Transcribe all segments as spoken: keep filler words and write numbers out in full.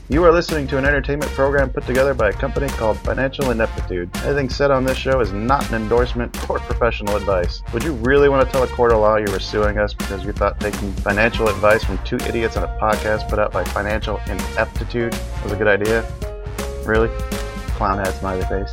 You are listening to an entertainment program put together by a company called Financial Ineptitude. Anything said on this show is not an endorsement or professional advice. Would you really want to tell a court of law you were suing us because you thought taking financial advice from two idiots on a podcast put out by Financial Ineptitude was a good idea? Really? Clown hat smiley face.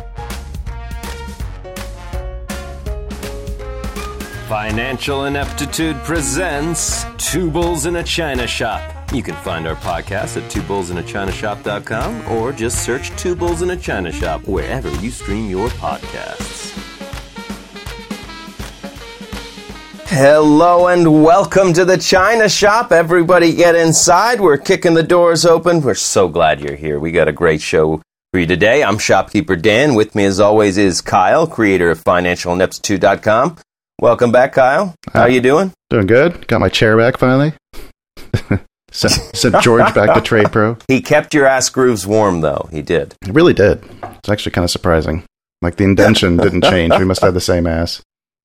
Financial Ineptitude presents Two Bulls in a China Shop. You can find our podcast at two bulls in a china shop dot com or just search Two Bulls in a China Shop wherever you stream your podcasts. Hello and welcome to the China Shop. Everybody get inside. We're kicking the doors open. We're so glad you're here. We got a great show for you today. I'm Shopkeeper Dan. With me as always is Kyle, creator of financial ineptitude dot com. Welcome back, Kyle. How are you doing? Doing good. Got my chair back finally. sent, sent George back to Trade Pro. He kept your ass grooves warm, though. He did. He really did. It's actually kind of surprising. Like, the indention didn't change. We must have the same ass.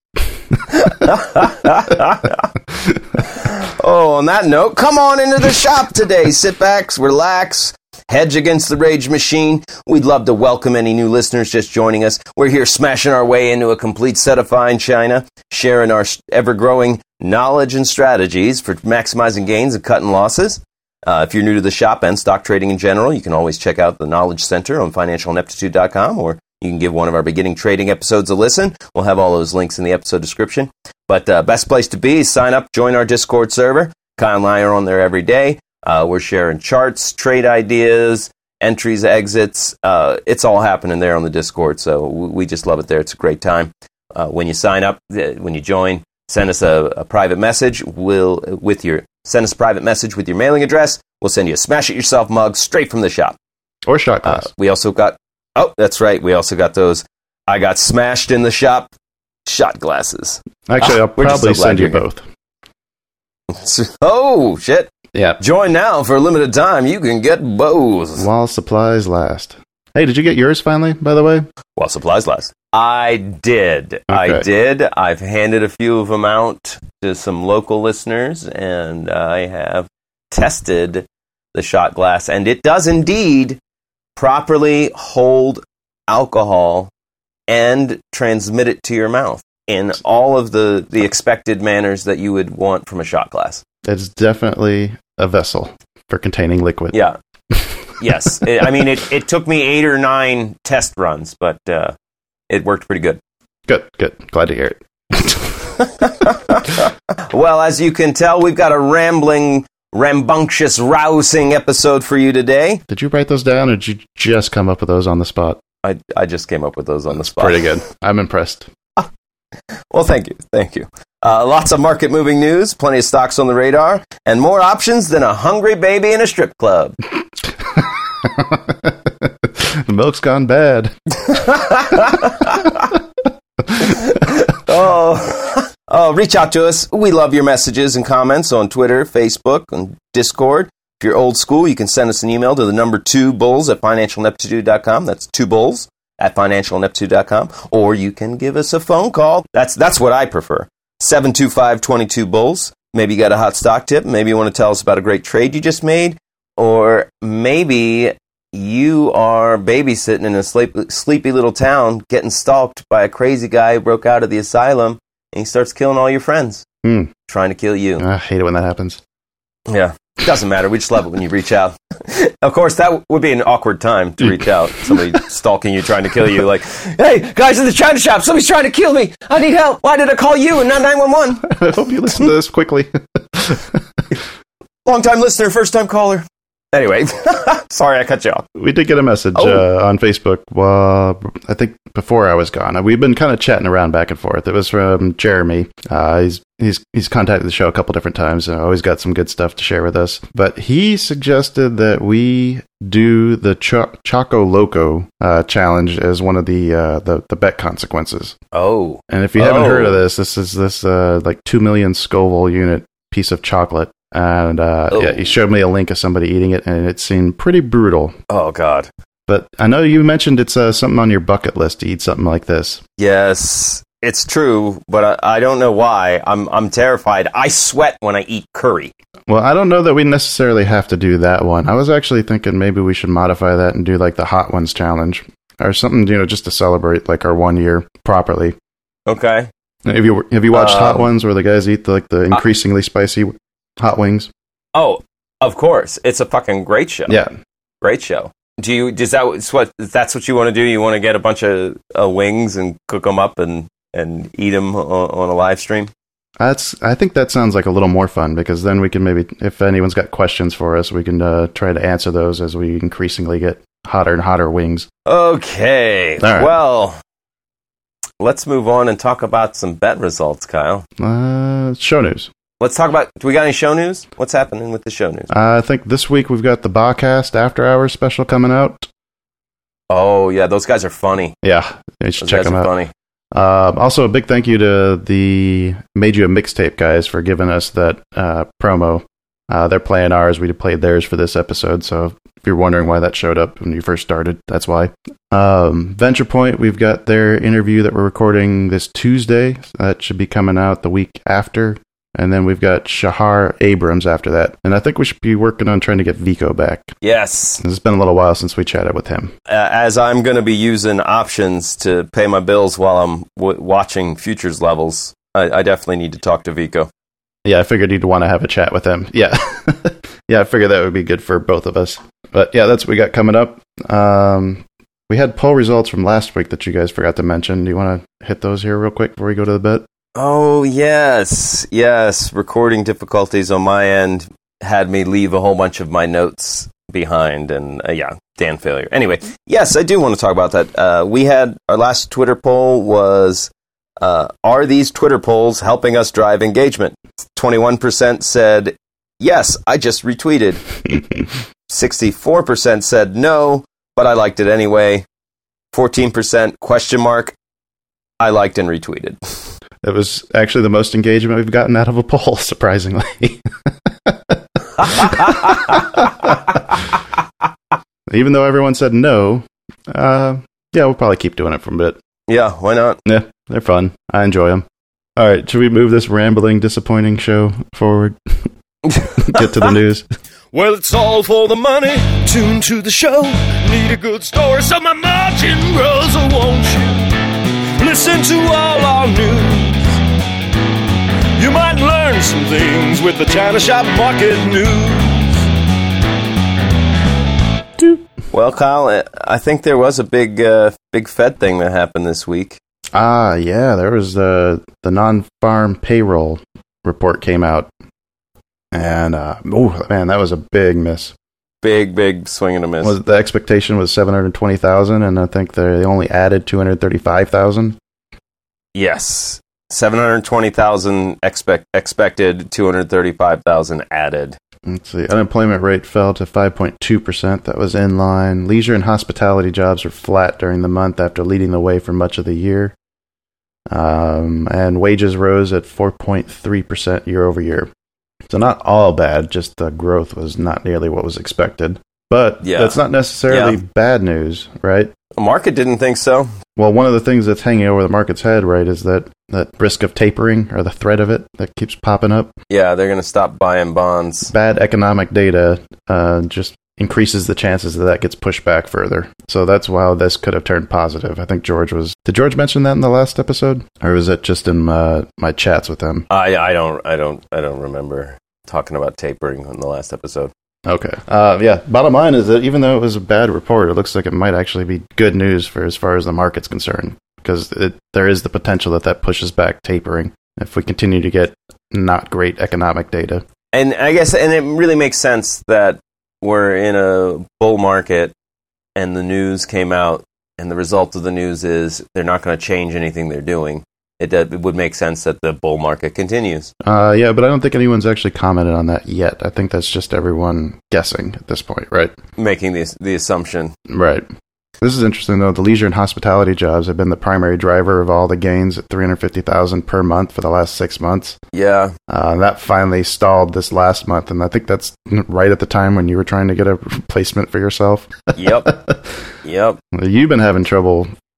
Oh, on that note, come on into the shop today. Sit back, relax, hedge against the rage machine. We'd love to welcome any new listeners just joining us. We're here smashing our way into a complete set of fine china, sharing our ever-growing knowledge and strategies for maximizing gains and cutting losses. Uh, if you're new to the shop and stock trading in general, you can always check out the Knowledge Center on financial ineptitude dot com, or you can give one of our beginning trading episodes a listen. We'll have all those links in the episode description. But uh, best place to be is sign up, join our Discord server. Kyle and I are on there every day. Uh, we're sharing charts, trade ideas, entries, exits. Uh, it's all happening there on the Discord, so we just love it there. It's a great time. Uh, when you sign up, uh, when you join, send us a, a private message. We'll with your send us a private message with your mailing address. We'll send you a Smash It Yourself mug straight from the shop. Or shot glass. Uh, we also got, oh, that's right. We also got those I got smashed in the shop shot glasses. Actually, ah, I'll probably so send you both. Oh, shit. Yeah. Join now for a limited time. You can get both. While supplies last. Hey, did you get yours finally, by the way? While supplies last. I did. Okay. I did. I've handed a few of them out to some local listeners, and I have tested the shot glass, and it does indeed properly hold alcohol and transmit it to your mouth in all of the, the expected manners that you would want from a shot glass. It's definitely a vessel for containing liquid. Yeah. Yes. It, I mean, it, it took me eight or nine test runs, but uh, it worked pretty good. Good, good. Glad to hear it. Well, as you can tell, we've got a rambling, rambunctious, rousing episode for you today. Did you write those down, or did you just come up with those on the spot? I, I just came up with those on That's the spot. Pretty good. I'm impressed. Well, thank you. Thank you. Uh, lots of market-moving news, plenty of stocks on the radar, and more options than a hungry baby in a strip club. The milk's gone bad. oh, oh, reach out to us. We love your messages and comments on Twitter, Facebook, and Discord. If you're old school, you can send us an email to the number two bulls at financial ineptitude dot com. That's two bulls at financial ineptitude dot com. Or you can give us a phone call. That's that's what I prefer. seven two five, two two, bulls. Maybe you got a hot stock tip. Maybe you want to tell us about a great trade you just made. Or maybe you are babysitting in a sleep, sleepy little town getting stalked by a crazy guy who broke out of the asylum and he starts killing all your friends. Mm. Trying to kill you. I hate it when that happens. Yeah. It doesn't matter. We just love it when you reach out. Of course, that would be an awkward time to reach out. Somebody stalking you, trying to kill you. Like, hey, guys in the China shop, somebody's trying to kill me. I need help. Why did I call you and not nine one one? I hope you listen to this quickly. Long-time listener, first-time caller. Anyway, sorry I cut you off. We did get a message oh. uh, on Facebook, well, I think before I was gone. We've been kind of chatting around back and forth. It was from Jeremy. Uh, he's he's he's contacted the show a couple different times and always got some good stuff to share with us. But he suggested that we do the Cho- Choco Loco uh, challenge as one of the, uh, the the bet consequences. Oh. And if you oh. haven't heard of this, this is this uh, like two million Scoville unit piece of chocolate. And uh, oh. yeah, he showed me a link of somebody eating it, and it seemed pretty brutal. Oh, God. But I know you mentioned it's uh, something on your bucket list to eat something like this. Yes. it's true, but I, I don't know why. I'm I'm terrified. I sweat when I eat curry. Well, I don't know that we necessarily have to do that one. I was actually thinking maybe we should modify that and do like the Hot Ones challenge or something, you know, just to celebrate like our one year properly. Okay. Have you have you watched um, Hot Ones where the guys eat the, like the increasingly uh, spicy hot wings? Oh, of course. It's a fucking great show. Yeah. Great show. Do you, does that, what, that's what you want to do? You want to get a bunch of uh, wings and cook them up and, and eat them on, on a live stream? That's, I think that sounds like a little more fun because then we can maybe, if anyone's got questions for us, we can uh, try to answer those as we increasingly get hotter and hotter wings. Okay. Right. Well, let's move on and talk about some bet results, Kyle. Uh, show news. Let's talk about, do we got any show news? What's happening with the show news? Uh, I think this week we've got the Bacast After Hours special coming out. Oh, yeah, those guys are funny. Yeah, you should those check guys them are out. Funny. Uh, also, a big thank you to the Made You a Mixtape guys for giving us that uh, promo. Uh, they're playing ours. We played theirs for this episode, so if you're wondering why that showed up when you first started, that's why. Um, Venture Point, we've got their interview that we're recording this Tuesday. That should be coming out the week after. And then we've got Shahar Abrams after that. And I think we should be working on trying to get Vico back. Yes. It's been a little while since we chatted with him. Uh, as I'm going to be using options to pay my bills while I'm w- watching futures levels, I, I definitely need to talk to Vico. Yeah, I figured you'd want to have a chat with him. Yeah. Yeah, I figured that would be good for both of us. But yeah, that's what we got coming up. Um, we had poll results from last week that you guys forgot to mention. Do you want to hit those here real quick before we go to the bet? Oh, yes. Yes. Recording difficulties on my end had me leave a whole bunch of my notes behind. And uh, yeah, Dan failure. Anyway, yes, I do want to talk about that. Uh, we had our last Twitter poll was, uh, are these Twitter polls helping us drive engagement? twenty-one percent said, yes, I just retweeted. sixty-four percent said no, but I liked it anyway. fourteen percent question mark, I liked and retweeted. It was actually the most engagement we've gotten out of a poll, surprisingly. Even though everyone said no, uh, yeah, we'll probably keep doing it for a bit. Yeah, why not? Yeah, they're fun. I enjoy them. All right, should we move this rambling, disappointing show forward? Get to the news. Well, it's all for the money. Tune to the show. Need a good story, so my margin grows. Oh, won't you listen to all our news? You might learn some things with the China Shop Market News. Well, Kyle, I think there was a big, uh, big Fed thing that happened this week. Ah, yeah, there was the the non-farm payroll report came out, and uh, oh man, that was a big miss. Big, big swing and a miss. Was the expectation was seven hundred twenty thousand, and I think they only added two hundred thirty-five thousand. Yes, seven hundred twenty thousand expect expected, two hundred thirty-five thousand added. Let's see. Unemployment rate fell to five point two percent. That was in line. Leisure and hospitality jobs were flat during the month after leading the way for much of the year. Um, and wages rose at four point three percent year over year. So not all bad, just the growth was not nearly what was expected. But yeah. that's not necessarily yeah. bad news, right? The market didn't think so. Well, one of the things that's hanging over the market's head, right, is that, that risk of tapering, or the threat of it, that keeps popping up. Yeah, they're going to stop buying bonds. Bad economic data uh, just increases the chances that that gets pushed back further. So that's why this could have turned positive. I think George was... Did George mention that in the last episode? Or was it just in uh, my chats with him? I, I don't I don't, I don't remember talking about tapering in the last episode. Okay. Uh, yeah, bottom line is that even though it was a bad report, it looks like it might actually be good news for as far as the market's concerned, because it, there is the potential that that pushes back tapering if we continue to get not great economic data. And I guess, and it really makes sense that we're in a bull market and the news came out and the result of the news is they're not going to change anything they're doing. It, it would make sense that the bull market continues. Uh, yeah, but I don't think anyone's actually commented on that yet. I think that's just everyone guessing at this point, right? Making the, the assumption. Right. This is interesting, though. The leisure and hospitality jobs have been the primary driver of all the gains at three hundred fifty thousand per month for the last six months. Yeah. Uh, that finally stalled this last month, and I think that's right at the time when you were trying to get a replacement for yourself. Yep. Yep. You've been having trouble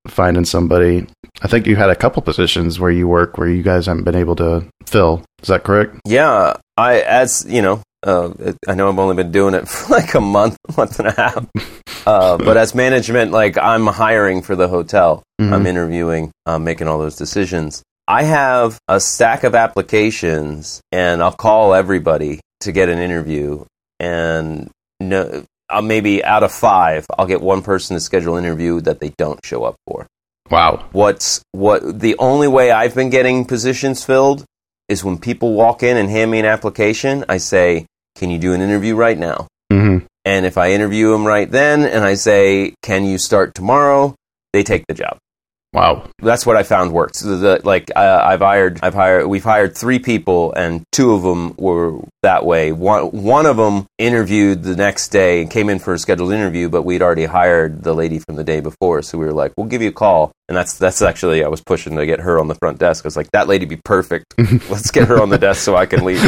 finding somebody. I think you had a couple positions where you work where you guys haven't been able to fill. Is that correct? Yeah, I as you know, uh, I know I've only been doing it for like a month, month and a half. Uh, but as management, like I'm hiring for the hotel. Mm-hmm. I'm interviewing, I'm making all those decisions. I have a stack of applications, and I'll call everybody to get an interview. And no, uh, maybe out of five, I'll get one person to schedule an interview that they don't show up for. Wow. What's what? The only way I've been getting positions filled is when people walk in and hand me an application. I say, "Can you do an interview right now?" Mm-hmm. And if I interview them right then, and I say, "Can you start tomorrow?" they take the job. Wow, that's what I found works. The, the, like uh, I've hired, I've hired, we've hired three people, and two of them were that way. One one of them interviewed the next day and came in for a scheduled interview, but we'd already hired the lady from the day before, so we were like, "We'll give you a call." And that's that's actually I was pushing to get her on the front desk. I was like, "That lady be perfect. Let's get her on the desk so I can leave."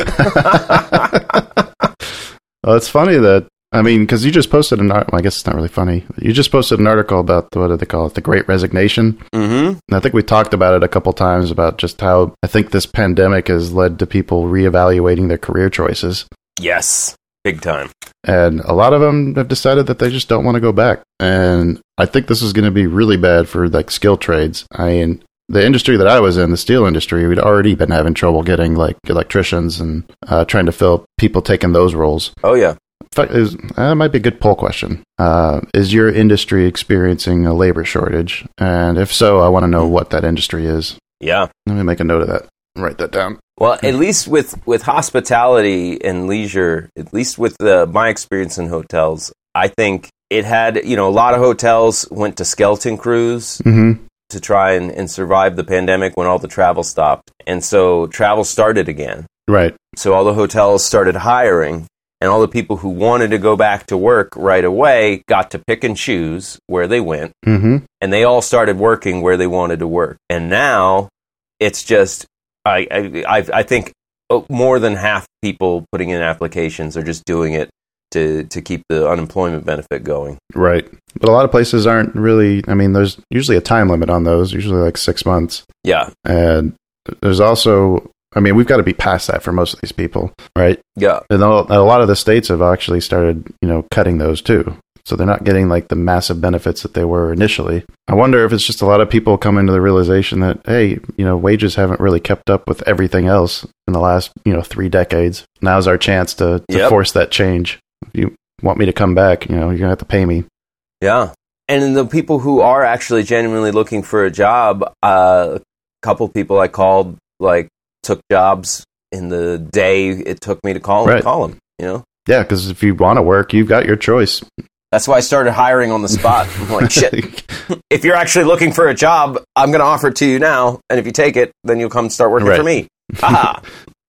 Well, it's funny that. I mean, because you just posted an article, well, I guess it's not really funny. You just posted an article about, what do they call it, the Great Resignation. Mm-hmm. And I think we talked about it a couple times about just how I think this pandemic has led to people reevaluating their career choices. Yes, big time. And a lot of them have decided that they just don't want to go back. And I think this is going to be really bad for like skilled trades. I mean, the industry that I was in, the steel industry, we'd already been having trouble getting like electricians and uh, trying to fill people taking those roles. Oh, yeah. Is, that might be a good poll question. Uh, is your industry experiencing a labor shortage? And if so, I want to know what that industry is. Yeah. Let me make a note of that. Write that down. Well, at least with, with hospitality and leisure, at least with the, my experience in hotels, I think it had, you know, a lot of hotels went to skeleton crews mm-hmm. to try and, and survive the pandemic when all the travel stopped. And so travel started again. Right. So all the hotels started hiring. And all the people who wanted to go back to work right away got to pick and choose where they went. Mm-hmm. And they all started working where they wanted to work. And now it's just, I, I, I think more than half people putting in applications are just doing it to, to keep the unemployment benefit going. Right. But a lot of places aren't really, I mean, there's usually a time limit on those, usually like six months. Yeah. And there's also... I mean, we've got to be past that for most of these people, right? Yeah. And a lot of the states have actually started, you know, cutting those too. So they're not getting like the massive benefits that they were initially. I wonder if it's just a lot of people coming to the realization that, hey, you know, wages haven't really kept up with everything else in the last, you know, three decades. Now's our chance to, to yep. force that change. If you want me to come back, you know, you're going to have to pay me. Yeah. And the people who are actually genuinely looking for a job, uh, a couple people I called, like, took jobs in the day it took me to call them, right. call them, you know? Yeah, because if you want to work, you've got your choice. That's why I started hiring on the spot. I'm like, shit, if you're actually looking for a job, I'm going to offer it to you now, and if you take it, then you'll come start working right. for me. Haha.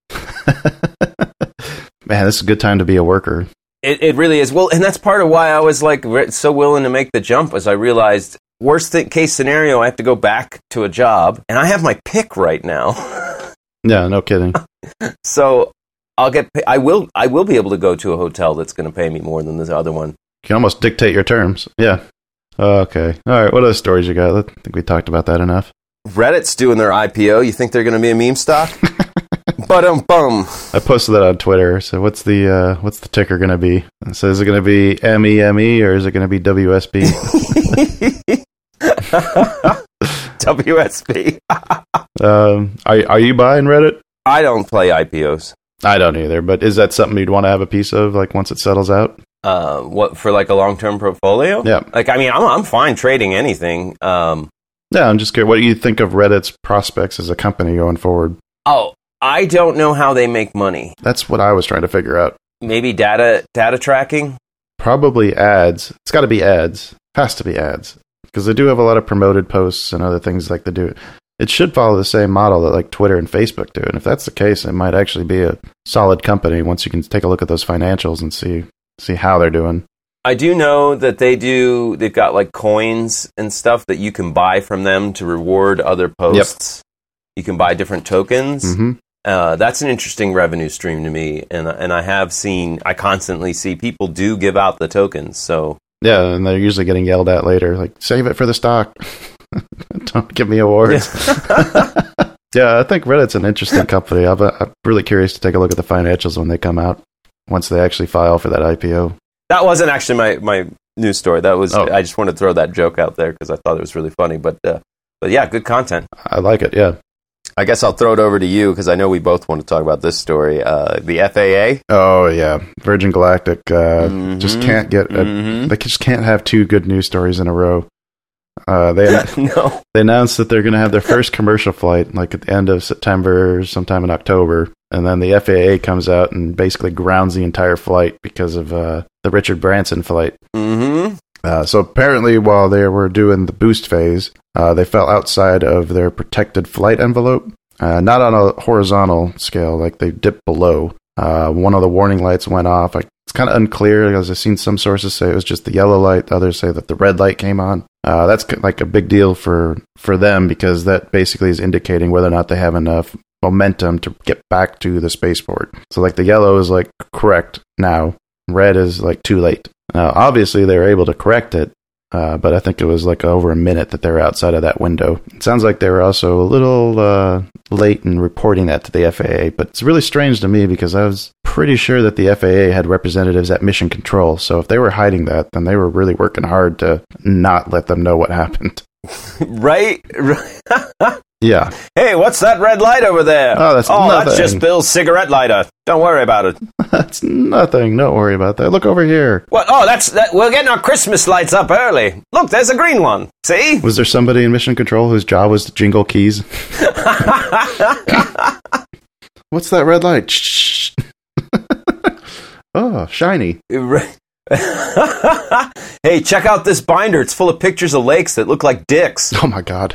Man, this is a good time to be a worker. It, it really is. Well, and that's part of why I was like so willing to make the jump, as I realized, worst th- case scenario, I have to go back to a job, and I have my pick right now. Yeah, no kidding. So I'll get. Pay- I will. I will be able to go to a hotel that's going to pay me more than this other one. You can almost dictate your terms. Yeah. Okay. All right. What other stories you got? I think we talked about that enough. Reddit's doing their I P O. You think they're going to be a meme stock? But-um bum. I posted that on Twitter. So what's the uh, what's the ticker going to be? So is it going to be M E M E or is it going to be W S B? W S B. um, are are you buying Reddit? I don't play I P Os. I don't either. But is that something you'd want to have a piece of, like once it settles out? Uh, what for, like a long-term portfolio? Yeah. Like, I mean, I'm I'm fine trading anything. Um, yeah, I'm just curious. What do you think of Reddit's prospects as a company going forward? Oh, I don't know how they make money. That's what I was trying to figure out. Maybe data data tracking. Probably ads. It's got to be ads. Has to be ads. Because they do have a lot of promoted posts and other things like they do. It should follow the same model that like Twitter and Facebook do. And if that's the case, it might actually be a solid company once you can take a look at those financials and see see how they're doing. I do know that they do, they've got like coins and stuff that you can buy from them to reward other posts. Yep. You can buy different tokens. Mm-hmm. Uh, that's an interesting revenue stream to me. And, and I have seen, I constantly see people do give out the tokens. So yeah, and they're usually getting yelled at later, like, save it for the stock. Don't give me awards. Yeah, yeah I think Reddit's an interesting company. I'm, I'm really curious to take a look at the financials when they come out, once they actually file for that I P O. That wasn't actually my, my news story. That was oh. I just wanted to throw that joke out there because I thought it was really funny. But uh, but yeah, good content. I like it, yeah. I guess I'll throw it over to you because I know we both want to talk about this story. Uh, the F A A. Oh yeah, Virgin Galactic uh, mm-hmm. just can't get. A, mm-hmm. They just can't have two good news stories in a row. Uh, they no. They announced that they're going to have their first commercial flight like at the end of September, sometime in October, and then the F A A comes out and basically grounds the entire flight because of uh, the Richard Branson flight. Mm-hmm. Uh, so apparently, while they were doing the boost phase, uh, they fell outside of their protected flight envelope. Uh, not on a horizontal scale, like they dipped below. Uh, one of the warning lights went off. Like, it's kind of unclear because I've seen some sources say it was just the yellow light. Others say that the red light came on. Uh, that's like a big deal for, for them because that basically is indicating whether or not they have enough momentum to get back to the spaceport. So like the yellow is like correct now. Red is like too late. Now, obviously they were able to correct it. Uh, but I think it was like over a minute that they were outside of that window. It sounds like they were also a little uh, late in reporting that to the F A A, but it's really strange to me because I was pretty sure that the F A A had representatives at Mission Control. So if they were hiding that, then they were really working hard to not let them know what happened. Right? Yeah. Hey, what's that red light over there? Oh, that's oh, nothing. That's just Bill's cigarette lighter. Don't worry about it. That's nothing. Don't worry about that. Look over here. What? Oh, that's that. We're getting our Christmas lights up early. Look, there's a green one. See? Was there somebody in Mission Control whose job was to jingle keys? What's that red light? Shh. Oh, shiny. Hey, check out this binder. It's full of pictures of lakes that look like dicks. Oh my god.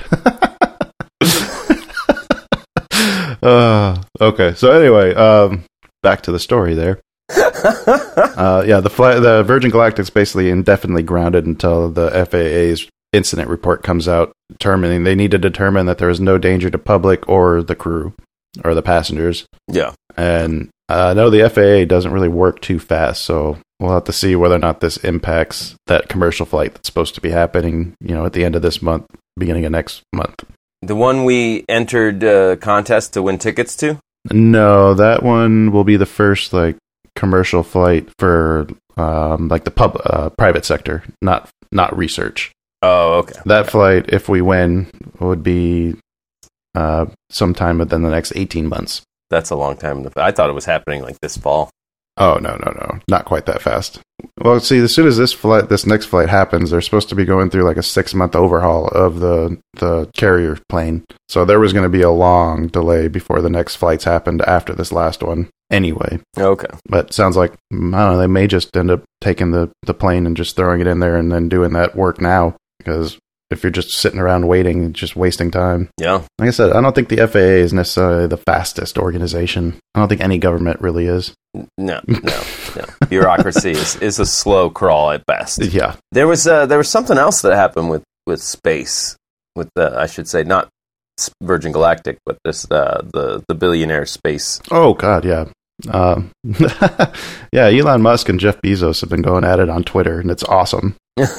uh, okay, so anyway, um, back to the story there. uh, yeah, the fly, the Virgin Galactic's basically indefinitely grounded until the F A A's incident report comes out, determining they need to determine that there is no danger to public or the crew or the passengers. Yeah, and uh, I know the F A A doesn't really work too fast, so we'll have to see whether or not this impacts that commercial flight that's supposed to be happening, you know, at the end of this month, beginning of next month. The one we entered uh, contest to win tickets to? No, that one will be the first like commercial flight for um, like the pub uh, private sector, not not research. Oh, okay. That flight, if we win, would be uh, sometime within the next eighteen months. That's a long time. I thought it was happening like this fall. Oh, no, no, no. Not quite that fast. Well, see, as soon as this flight, this next flight happens, they're supposed to be going through like a six-month overhaul of the, the carrier plane. So there was going to be a long delay before the next flights happened after this last one anyway. Okay. But it sounds like, I don't know, they may just end up taking the, the plane and just throwing it in there and then doing that work now. Because if you're just sitting around waiting, just wasting time. Yeah. Like I said, I don't think the F A A is necessarily the fastest organization. I don't think any government really is. No, no, no. Bureaucracy is, is a slow crawl at best. Yeah. There was uh, there was something else that happened with, with space, with the I should say not Virgin Galactic, but this uh, the the billionaire space. Oh God, yeah, uh, yeah. Elon Musk and Jeff Bezos have been going at it on Twitter, and it's awesome.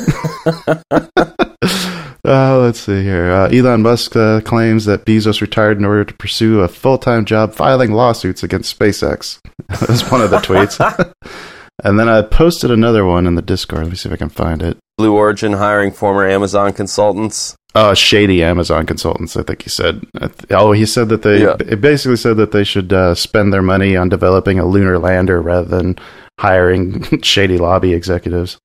Uh, let's see here. Uh, Elon Musk uh, claims that Bezos retired in order to pursue a full-time job filing lawsuits against SpaceX. That was one of the tweets. And then I posted another one in the Discord. Let me see if I can find it. Blue Origin hiring former Amazon consultants. Uh, shady Amazon consultants, I think he said. Oh, he said that they, yeah. it basically said that they should uh, spend their money on developing a lunar lander rather than hiring shady lobby executives.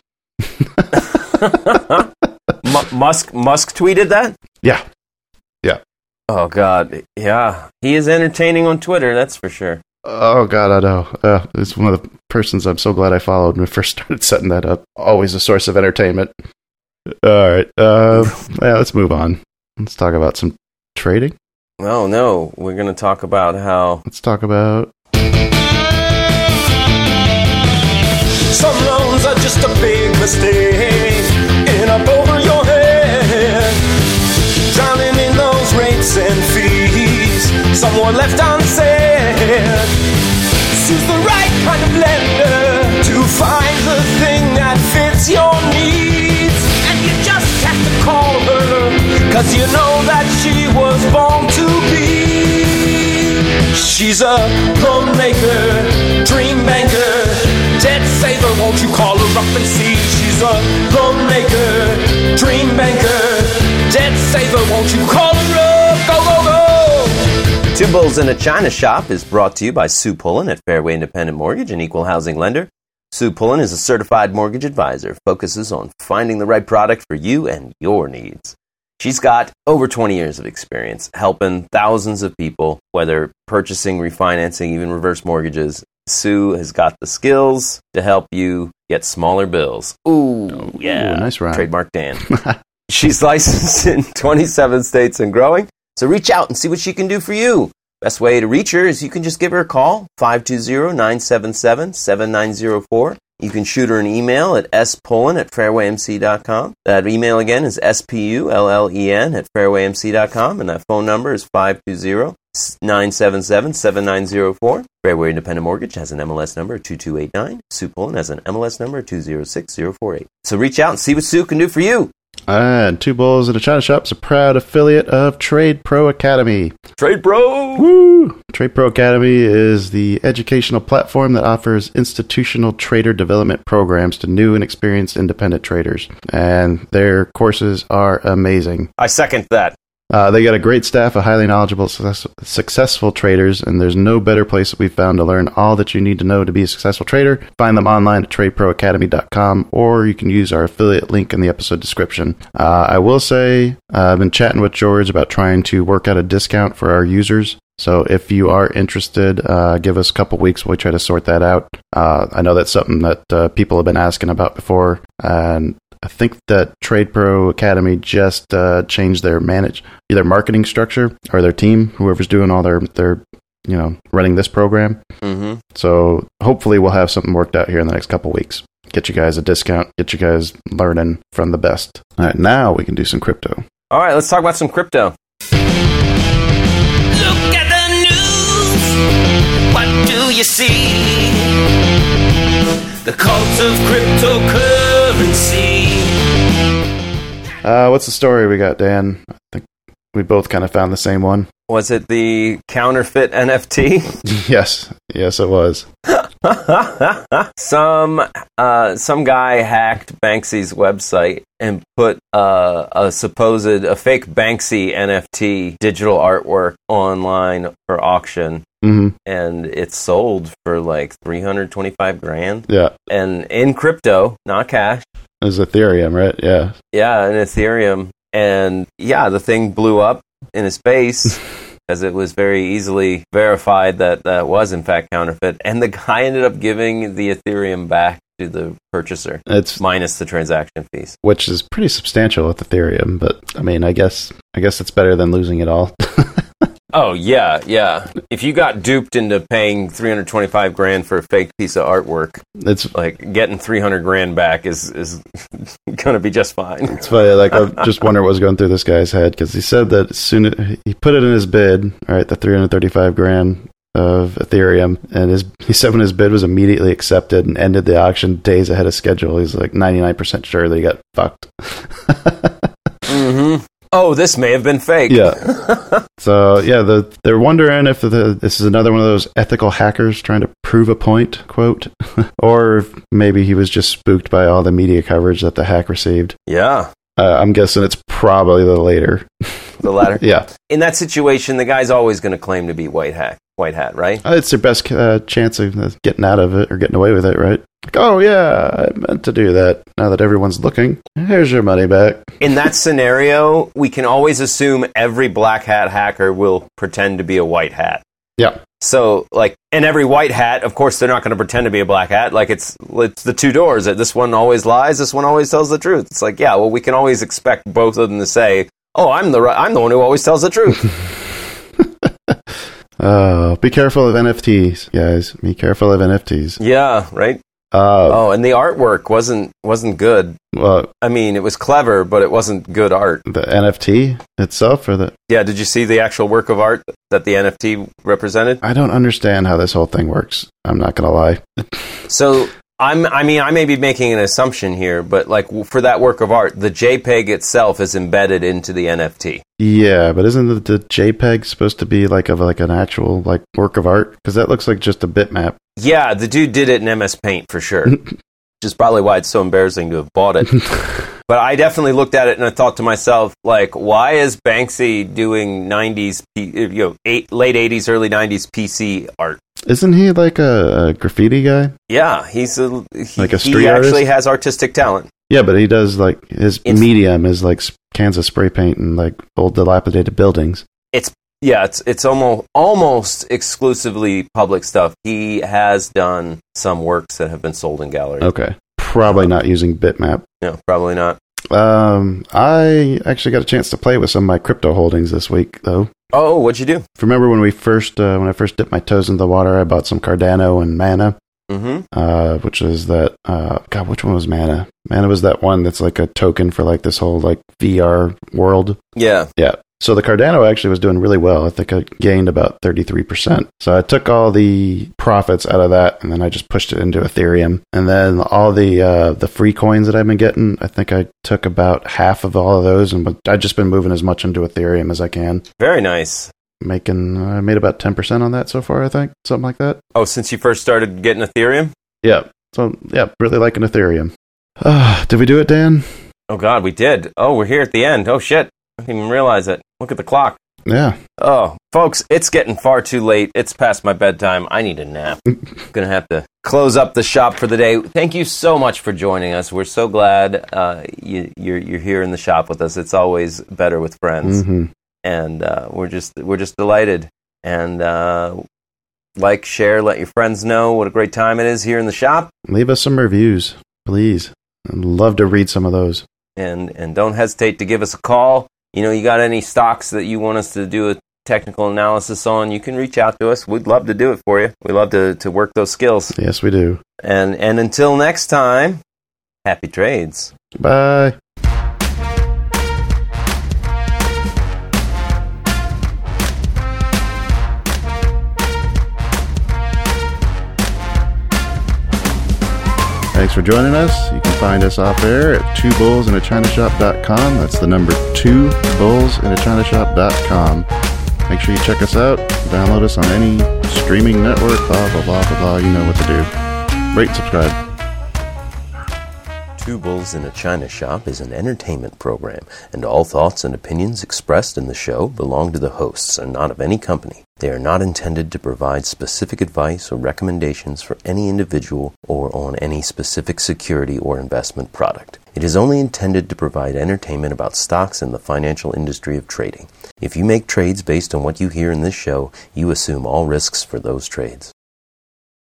M- Musk Musk tweeted that? Yeah. Yeah. Oh, God. Yeah. He is entertaining on Twitter, that's for sure. Oh, God, I know. Uh, it's one of the persons I'm so glad I followed when we first started setting that up. Always a source of entertainment. All right. Uh, yeah, let's move on. Let's talk about some trading. Oh, no. We're going to talk about how... Let's talk about... Some loans are just a big mistake, and up over your head, drowning in those rates and fees, someone left unsaid. This is the right kind of lender to find the thing that fits your needs, and you just have to call her, cause Cause you know that she was born to be. She's a loan maker, dream banker, debt saver, won't you call her up and see? She's a loan maker, dream banker, debt saver, won't you call her up? Go, go, go! Two Bulls in a China Shop is brought to you by Sue Pullen at Fairway Independent Mortgage, an equal housing lender. Sue Pullen is a certified mortgage advisor, focuses on finding the right product for you and your needs. She's got over twenty years of experience helping thousands of people, whether purchasing, refinancing, even reverse mortgages. Sue has got the skills to help you get smaller bills. Ooh, yeah. Ooh, nice rhyme. Trademark Dan. She's licensed in twenty-seven states and growing, so reach out and see what she can do for you. Best way to reach her is you can just give her a call, five two zero, nine seven seven, seven nine zero four. You can shoot her an email at spullen at fairwaymc dot com. That email again is S P U L L E N at fairwaymc dot com, and that phone number is five two zero, nine seven seven, seven nine zero four. Fairway Independent Mortgage has an M L S number two two eight nine. Sue Pullen has an M L S number two zero six zero four eight. So reach out and see what Sue can do for you. And Two Bulls in a China Shop is a proud affiliate of Trade Pro Academy. Trade Pro! Woo! Trade Pro Academy is the educational platform that offers institutional trader development programs to new and experienced independent traders. And their courses are amazing. I second that. Uh, they got a great staff of highly knowledgeable, success- successful traders, and there's no better place that we've found to learn all that you need to know to be a successful trader. Find them online at trade pro academy dot com, or you can use our affiliate link in the episode description. Uh, I will say, uh, I've been chatting with George about trying to work out a discount for our users. So if you are interested, uh, give us a couple weeks. We'll try to sort that out. Uh, I know that's something that uh, people have been asking about before, and I think that Trade Pro Academy just uh, changed their manage either marketing structure or their team, whoever's doing all their, their you know, running this program. Mm-hmm. So hopefully we'll have something worked out here in the next couple weeks. Get you guys a discount, get you guys learning from the best. All right, now we can do some crypto. All right, let's talk about some crypto. Look at the news. What do you see? The cult of cryptocurrency. Uh, what's the story we got, Dan? I think we both kind of found the same one. Was it the counterfeit N F T? Yes, yes, it was. some uh, some guy hacked Banksy's website and put uh, a supposed a fake Banksy N F T digital artwork online for auction. Mm-hmm. And it sold for like three hundred twenty-five grand. Yeah. And in crypto, not cash. It was Ethereum, right? Yeah. Yeah, in Ethereum. And yeah, the thing blew up in his face because it was very easily verified that that was in fact counterfeit. And the guy ended up giving the Ethereum back to the purchaser. It's minus the transaction fees. Which is pretty substantial with Ethereum, but I mean, I guess I guess it's better than losing it all. Oh, yeah, yeah. If you got duped into paying three hundred twenty-five grand for a fake piece of artwork, it's like getting three hundred grand back is, is going to be just fine. It's funny. Like, I just wonder what was going through this guy's head, because he said that as soon as he put it in his bid, all right, the three hundred thirty-five grand of Ethereum, and his he said when his bid was immediately accepted and ended the auction days ahead of schedule, he's like ninety-nine percent sure that he got fucked. Mm-hmm. Oh, this may have been fake. Yeah. So, yeah, the, they're wondering if the, this is another one of those ethical hackers trying to prove a point, quote, or if maybe he was just spooked by all the media coverage that the hack received. Yeah. Uh, I'm guessing it's probably the later. The latter? Yeah. In that situation, the guy's always going to claim to be white hat, white hat, right? Uh, it's their best uh, chance of getting out of it or getting away with it, right? Like, oh, yeah, I meant to do that. Now that everyone's looking, here's your money back. In that scenario, we can always assume every black hat hacker will pretend to be a white hat. Yeah. So, like, and every white hat, of course, they're not going to pretend to be a black hat. Like, it's it's the two doors. This one always lies. This one always tells the truth. It's like, yeah, well, we can always expect both of them to say, oh, I'm the I'm the one who always tells the truth. Oh, be careful of N F Ts, guys. Be careful of N F Ts. Yeah, right? Uh, oh, and the artwork wasn't wasn't good. Well, I mean, it was clever, but it wasn't good art. The N F T itself, or the yeah? Did you see the actual work of art that the N F T represented? I don't understand how this whole thing works. I'm not gonna lie. So I'm, I mean, I may be making an assumption here, but like for that work of art, the JPEG itself is embedded into the N F T. Yeah, but isn't the, the JPEG supposed to be like of like an actual like work of art? Because that looks like just a bitmap. Yeah, the dude did it in M S Paint for sure. Which is probably why it's so embarrassing to have bought it. But I definitely looked at it and I thought to myself, like, why is Banksy doing nineties, you know, eight, late eighties, early nineties P C art? Isn't he like a, a graffiti guy? Yeah, he's a he, like a street he artist? actually has artistic talent. Yeah, but he does like his It's- medium is like cans of spray paint and like old dilapidated buildings. It's yeah, it's it's almost almost exclusively public stuff. He has done some works that have been sold in galleries. Okay, probably not using bitmap. No, probably not. Um, I actually got a chance to play with some of my crypto holdings this week, though. Oh, what'd you do? Remember when we first, uh, when I first dipped my toes in the water, I bought some Cardano and Mana, Mm-hmm. uh, which is that, uh, God, which one was Mana? Mana was that one that's like a token for like this whole like V R world. Yeah. Yeah. So the Cardano actually was doing really well. I think I gained about thirty-three percent. So I took all the profits out of that and then I just pushed it into Ethereum. And then all the uh, the free coins that I've been getting, I think I took about half of all of those and I've just been moving as much into Ethereum as I can. Very nice. Making, I uh, made about ten percent on that so far, I think. Something like that. Oh, since you first started getting Ethereum? Yeah. So, yeah, really liking Ethereum. Uh, did we do it, Dan? Oh, God, we did. Oh, we're here at the end. Oh, shit. I didn't even realize it. Look at the clock. Yeah. Oh, folks, it's getting far too late. It's past my bedtime. I need a nap. I'm going to have to close up the shop for the day. Thank you so much for joining us. We're so glad uh, you, you're, you're here in the shop with us. It's always better with friends. Mm-hmm. And uh, we're just we're just delighted. And uh, like, share, let your friends know what a great time it is here in the shop. Leave us some reviews, please. I'd love to read some of those. And and don't hesitate to give us a call. You know, you got any stocks that you want us to do a technical analysis on, you can reach out to us. We'd love to do it for you. We love to, to work those skills. Yes, we do. And and until next time, happy trades. Bye. Thanks for joining us. You can find us off air at two bulls in a china shop dot com. That's the number two bulls in a china shop dot com. Make sure you check us out. Download us on any streaming network. Blah, blah, blah, blah, blah. You know what to do. Rate and subscribe. Two Bulls in a China Shop is an entertainment program, and all thoughts and opinions expressed in the show belong to the hosts and not of any company. They are not intended to provide specific advice or recommendations for any individual or on any specific security or investment product. It is only intended to provide entertainment about stocks in the financial industry of trading. If you make trades based on what you hear in this show, you assume all risks for those trades.